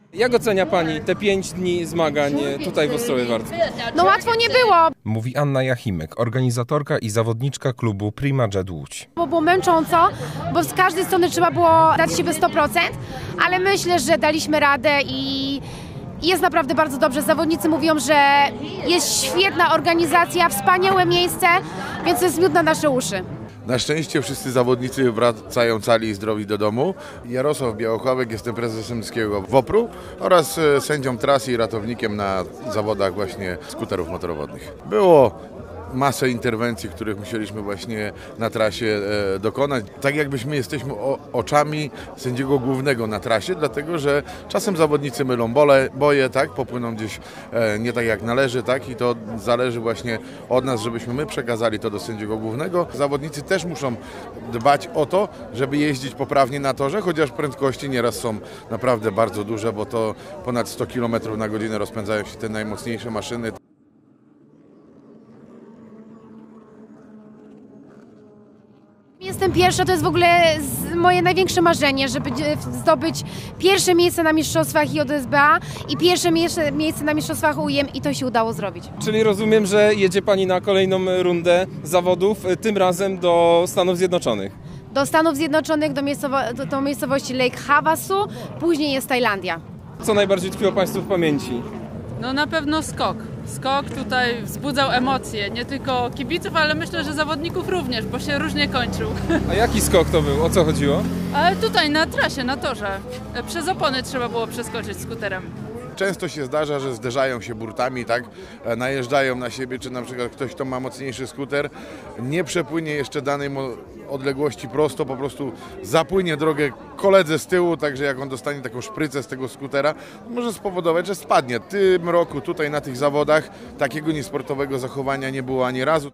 Jak ocenia Pani te 5 dni zmagań tutaj w Ostrowie Warce? No łatwo nie było, Mówi Anna Jachimek, organizatorka i zawodniczka klubu Prima Jet Łódź. bo było męcząco, bo z każdej strony trzeba było dać siebie 100%, ale myślę, że daliśmy radę i jest naprawdę bardzo dobrze. Zawodnicy mówią, że jest świetna organizacja, wspaniałe miejsce, więc to jest miód na nasze uszy. Na szczęście wszyscy zawodnicy wracają cali i zdrowi do domu. Jarosław Białochowek, jestem prezesem Skiego WOPR-u oraz sędzią trasy i ratownikiem na zawodach właśnie skuterów motorowodnych. Było masę interwencji, których musieliśmy właśnie na trasie dokonać. Tak jakbyśmy jesteśmy oczami sędziego głównego na trasie, dlatego że czasem zawodnicy mylą boje, tak, popłyną gdzieś nie tak jak należy, tak, i to zależy właśnie od nas, żebyśmy my przekazali to do sędziego głównego. Zawodnicy też muszą dbać o to, żeby jeździć poprawnie na torze, chociaż prędkości nieraz są naprawdę bardzo duże, bo to ponad 100 km na godzinę rozpędzają się te najmocniejsze maszyny. Jestem pierwsza, to jest w ogóle moje największe marzenie, żeby zdobyć pierwsze miejsce na mistrzostwach JSBA i pierwsze miejsce na mistrzostwach UIM i to się udało zrobić. Czyli rozumiem, że jedzie Pani na kolejną rundę zawodów, tym razem do Stanów Zjednoczonych. Do Stanów Zjednoczonych, do miejscowości Lake Havasu, później jest Tajlandia. Co najbardziej tkwiło Państwu w pamięci? No na pewno skok. Skok tutaj wzbudzał emocje, nie tylko kibiców, ale myślę, że zawodników również, bo się różnie kończył. A jaki skok to był? O co chodziło? Ale tutaj na trasie, na torze, przez opony trzeba było przeskoczyć skuterem. Często się zdarza, że zderzają się burtami, tak, najeżdżają na siebie, czy na przykład ktoś, kto ma mocniejszy skuter, nie przepłynie jeszcze danej odległości prosto, po prostu zapłynie drogę koledze z tyłu, także jak on dostanie taką szprycę z tego skutera, może spowodować, że spadnie. W tym roku tutaj na tych zawodach takiego niesportowego zachowania nie było ani razu.